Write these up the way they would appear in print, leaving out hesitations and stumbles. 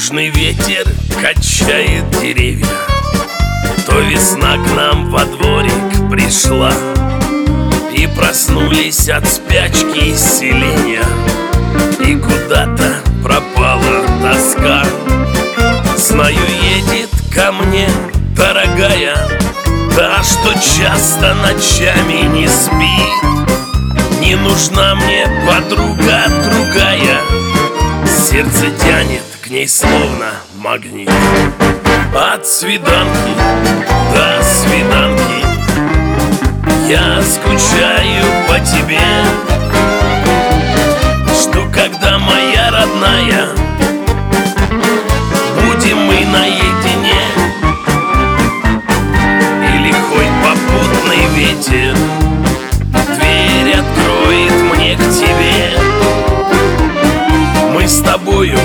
Южный ветер качает деревья. То весна к нам во дворик пришла, и проснулись от спячки селения, и куда-то пропала тоска. Знаю, едет ко мне дорогая, та, что часто ночами не спит. Не нужна мне подруга другая, сердце тянет к ней словно магнит. От свиданки до свиданки я скучаю по тебе. Жду, когда, моя родная, будем мы наедине. И лихой попутный ветер дверь откроет мне к тебе. Мы с тобою,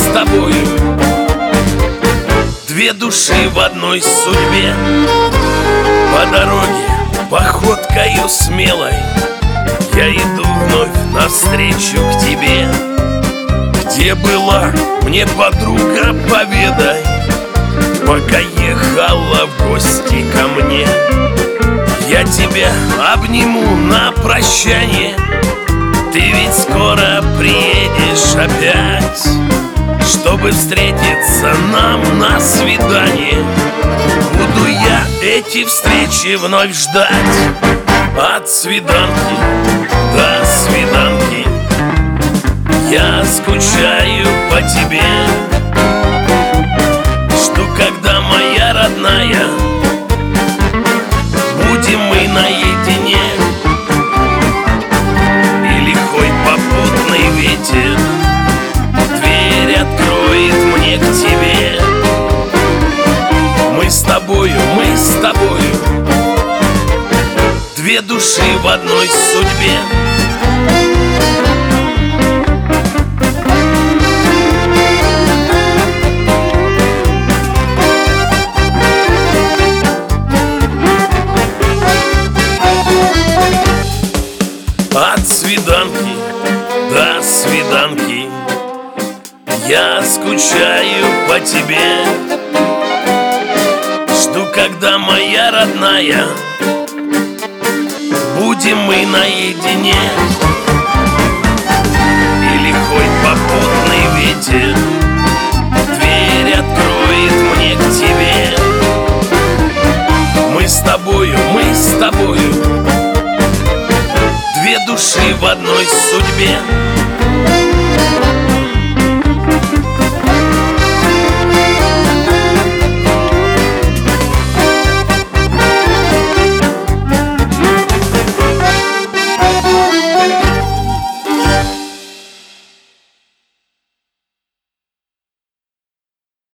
две души в одной судьбе. По дороге походкою смелой я иду вновь навстречу к тебе. Где была, мне, подруга, поведай, пока ехала в гости ко мне. Я тебя обниму на прощание, ты ведь скоро приедешь опять, чтобы встретиться нам на свидание. Буду я эти встречи вновь ждать. От свиданки до свиданки я скучаю по тебе. Жду, когда, моя родная, будем мы наедине. И лихой попутный ветер дверь откроет мне к тебе. Мы с тобою, две души в одной судьбе. От свиданки до свиданки я скучаю по тебе. Жду, когда, моя родная, будем мы наедине. И лихой попутный ветер дверь откроет мне к тебе. Мы с тобою, две души в одной судьбе.